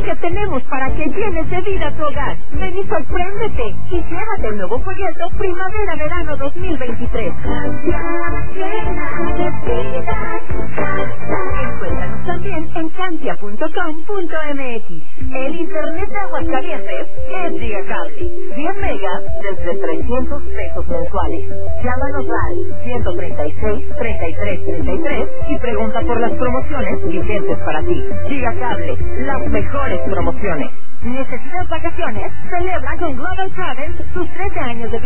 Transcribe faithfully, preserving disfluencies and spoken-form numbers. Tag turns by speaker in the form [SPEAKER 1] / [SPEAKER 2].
[SPEAKER 1] que tenemos para que llenes de vida tu hogar. Ven y sorpréndete y llévate el nuevo folleto Primavera-Verano dos mil veintitrés. Encuéntranos también en cantia punto com punto m x. El internet de Aguascalientes es Gigacable. cien megas desde trescientos pesos mensuales. Llámanos al ciento treinta y seis, treinta y tres, treinta y tres y pregunta por las promociones vigentes para ti. Gigacable, las mejores promociones. ¿Necesitas vacaciones? Celebra con Global Travel sus trece años de